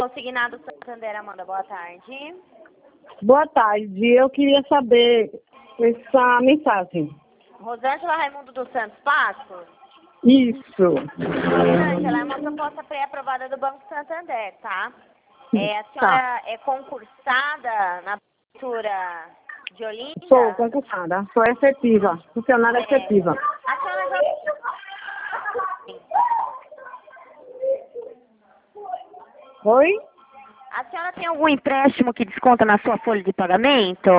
Consignado Santander, Amanda, boa tarde. Boa tarde, eu queria saber essa mensagem. Rosângela Raimundo dos Santos Passos. Isso. Rosângela, é uma proposta pré-aprovada do Banco Santander, tá? A senhora é concursada na prefeitura de Olinda? Sou concursada, sou efetiva, funcionária efetiva. A senhora já... Oi? A senhora tem algum empréstimo que desconta na sua folha de pagamento?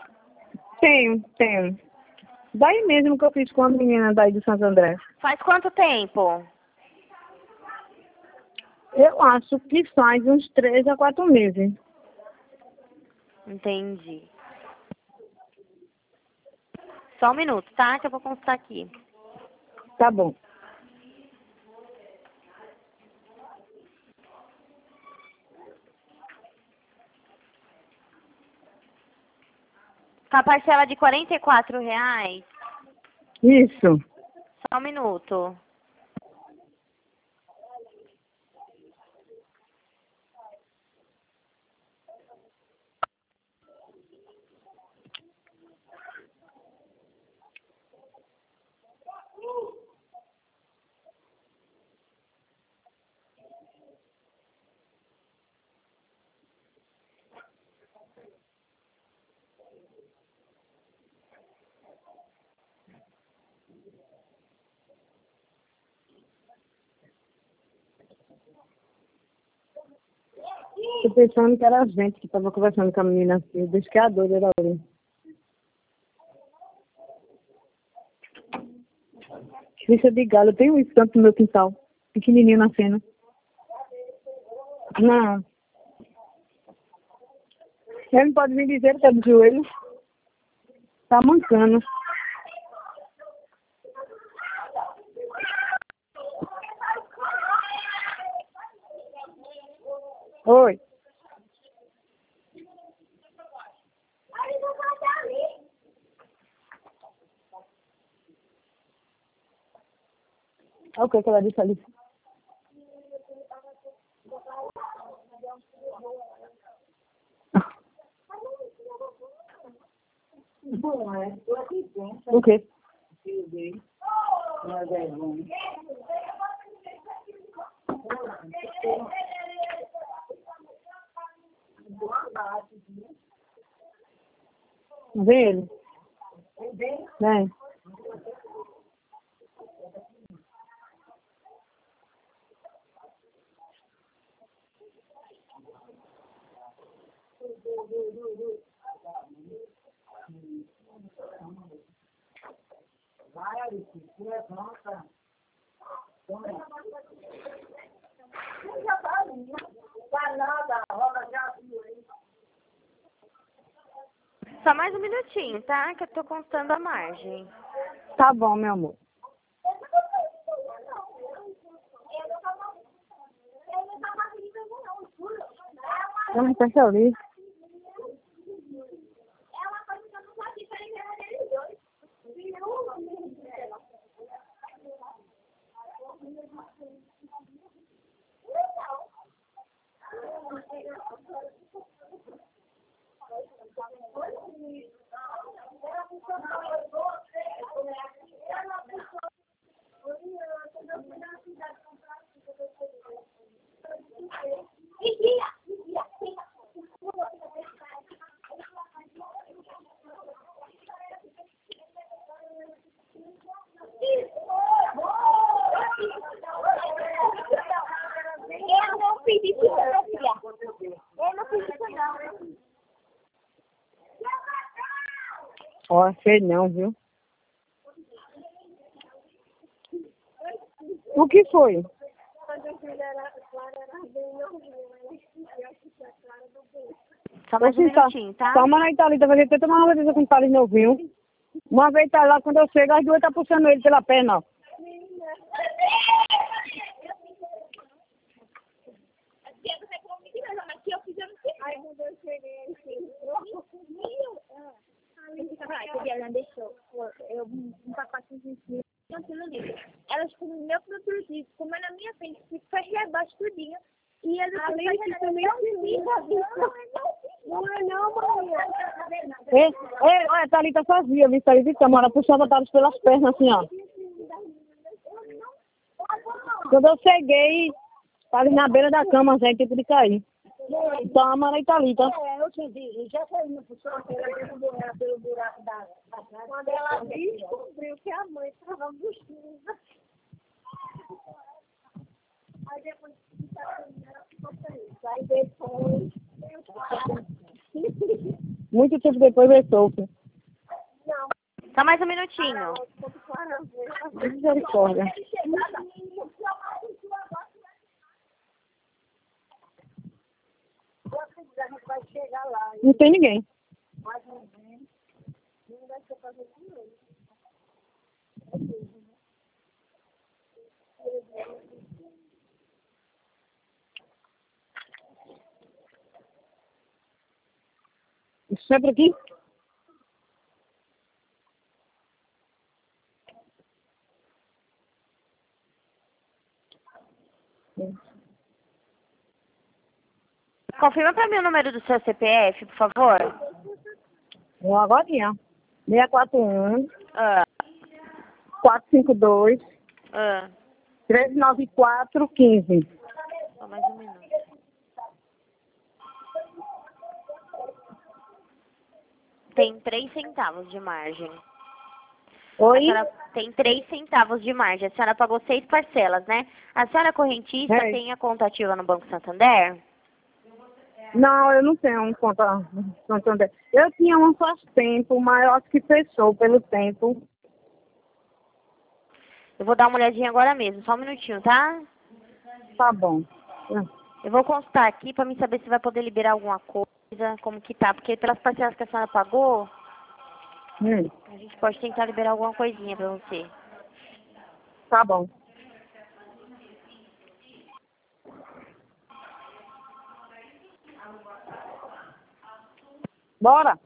Tenho. Daí mesmo que eu fiz com a menina daí do Santo André. Faz quanto tempo? Eu acho que faz uns 3 a 4 meses. Entendi. Só um minuto, tá? Que eu vou consultar aqui. Tá bom. Com a parcela de R$ 44,00? Isso. Só um minuto. Tô pensando que era a gente que tava conversando com a menina assim. Eu disse que a doida era ali. Bicha de galo, eu tenho isso tanto no meu quintal. Pequenininho nascendo. Não. Ele não pode me dizer que tá do joelho. Tá mancando. Oi. Olha o que ela disse ali. O quê? Vê ele. Vem. Só mais um minutinho, tá? Que eu tô contando a margem. Tá bom, meu amor. Vamos pensar ali. Eu não fiz isso, não, filha. Eu não fiz isso, não. Ó, sei não, viu? O que foi? Só mais um minutinho, tá? Toma aí, Thalita, vai ter tomar uma vez com o Thales novinho. Uma vez tá lá, quando eu chego, as duas tá puxando ele pela perna, ó. Eu um pacote de aquilo ali. Elas comem meu produto, como é na minha frente, foi rebaixo tudinho. E ele também não é não, Maria. Olha, Thalita fazia, viu, Thalita? Mora puxava Thales pelas pernas, assim, ó. Quando eu cheguei, tá ali na beira da cama, já, tempo de cair. Então, a Mara e Thalita. Eu te digo, já saiu no puxão pelo buraco da casa. Quando ela viu, descobriu que a mãe estava buchando. Aí depois aí depois. Muito tempo depois veio solto. Não. Só mais um minutinho. Misericórdia. A gente vai chegar lá. Não tem ninguém. Mas não vai ser fazer com ele. Isso é por aqui? Confirma pra mim o número do seu CPF, por favor. Agorinha. 641 Ah, 452 ah. 394 15. Só mais um minuto. Tem 3 centavos de margem. A Oi? senhora tem 3 centavos de margem. A senhora pagou 6 parcelas, né? A senhora é correntista É. tem a conta ativa no Banco Santander? Não, eu não tenho um conta Santander. Eu tinha um faz tempo, mas eu acho que fechou pelo tempo. Eu vou dar uma olhadinha agora mesmo, só um minutinho, tá? Tá bom. Eu vou consultar aqui pra mim saber se vai poder liberar alguma coisa, como que tá. Porque pelas parcelas que a senhora pagou, a gente pode tentar liberar alguma coisinha pra você. Tá bom. Bora.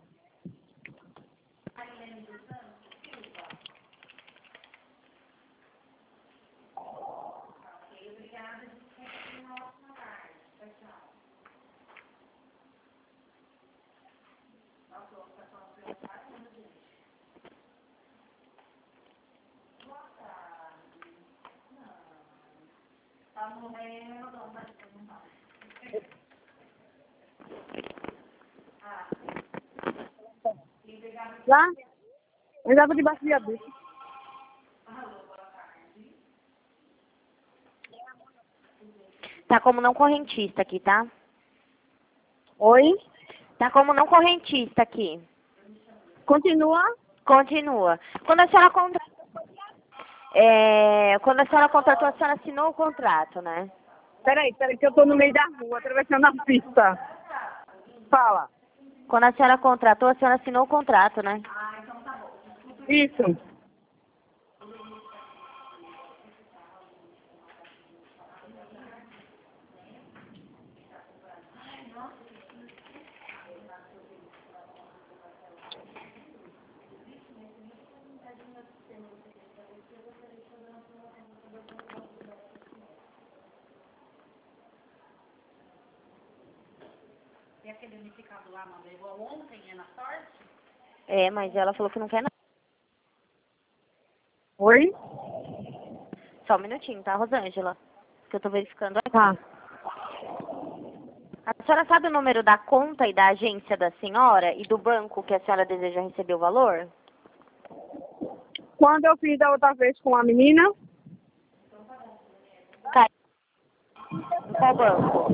Lá? Eu já vou debaixo de abrigo. Tá como não correntista aqui, tá? Oi? Tá como não correntista aqui. Continua? Continua. Quando a senhora contratou, a senhora assinou o contrato, né? Peraí, que eu tô no meio da rua, atravessando a pista. Fala. Quando a senhora contratou, a senhora assinou o contrato, né? Isso. E aquele unificado lá, mano, igual ontem, é na sorte? É, mas ela falou que não quer não. Oi? Só um minutinho, tá, Rosângela? Que eu tô verificando aqui. Tá. A senhora sabe o número da conta e da agência da senhora e do banco que a senhora deseja receber o valor? Quando eu fiz a outra vez com a menina, Qual banco?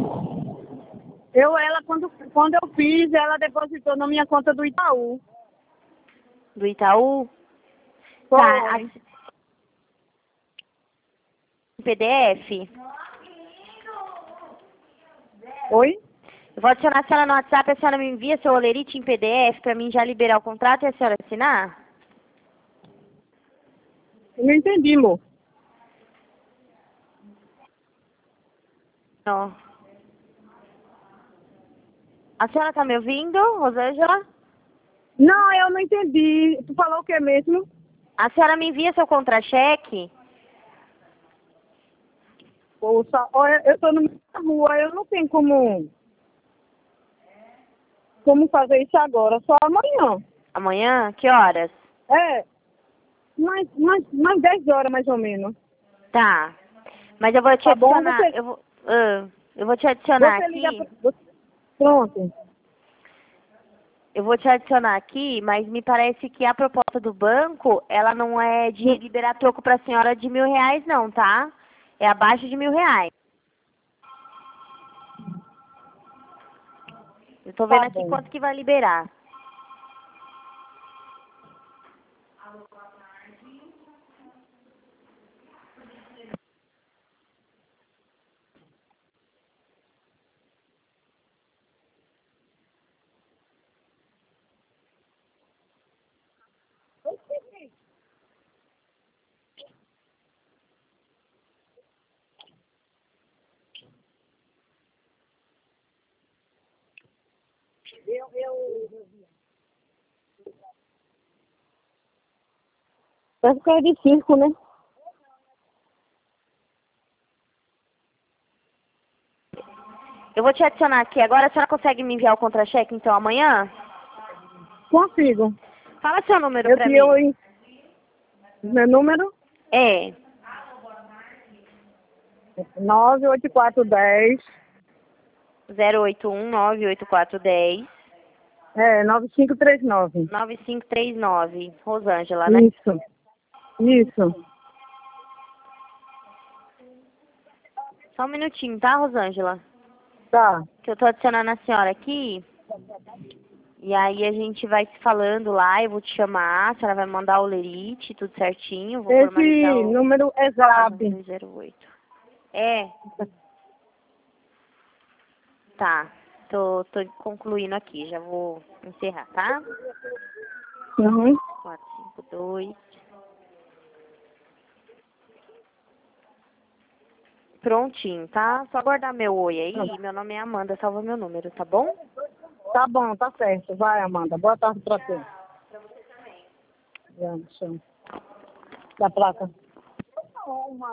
quando eu fiz, ela depositou na minha conta do Itaú. Do Itaú? Foi. Tá, PDF? Oi? Eu vou adicionar a senhora no WhatsApp, a senhora me envia seu olerite em PDF pra mim já liberar o contrato e a senhora assinar? Eu não entendi, amor. Não. A senhora tá me ouvindo, Rosângela? Não, eu não entendi. Tu falou o que mesmo? A senhora me envia seu contra-cheque Poxa, olha, eu tô no meio da rua, eu não tenho como fazer isso agora, só amanhã. Amanhã? Que horas? É, mais 10 horas mais ou menos. Tá. Mas eu vou te Tá bom? adicionar. Eu vou te adicionar Você liga aqui. Pronto. Eu vou te adicionar aqui, mas me parece que a proposta do banco, ela não é de liberar troco para a senhora de R$ 1.000 não, tá? É abaixo de R$ 1.000. Eu tô vendo Tá aqui bom. quanto que vai liberar. Parece que é de circo, né? Eu vou te adicionar aqui agora. A senhora consegue me enviar o contra-cheque, então, amanhã? Consigo. Fala seu número Eu pra te mim. meu número É. 98410 081-98410 9539. 9539. Rosângela, né? Isso. Só um minutinho, tá, Rosângela? Tá. Que eu tô adicionando a senhora aqui. E aí a gente vai se falando lá, eu vou te chamar, a senhora vai mandar o lerite, tudo certinho, vou formalizar Esse o número é Zap. 208. É. Tá. Tô concluindo aqui, já vou encerrar, tá? Uhum. 452. Prontinho, tá? Só aguardar meu oi aí. Meu nome é Amanda, salva meu número, tá bom? Tá bom, tá certo. Vai, Amanda. Boa tarde pra você. Já, deixa eu... Da placa.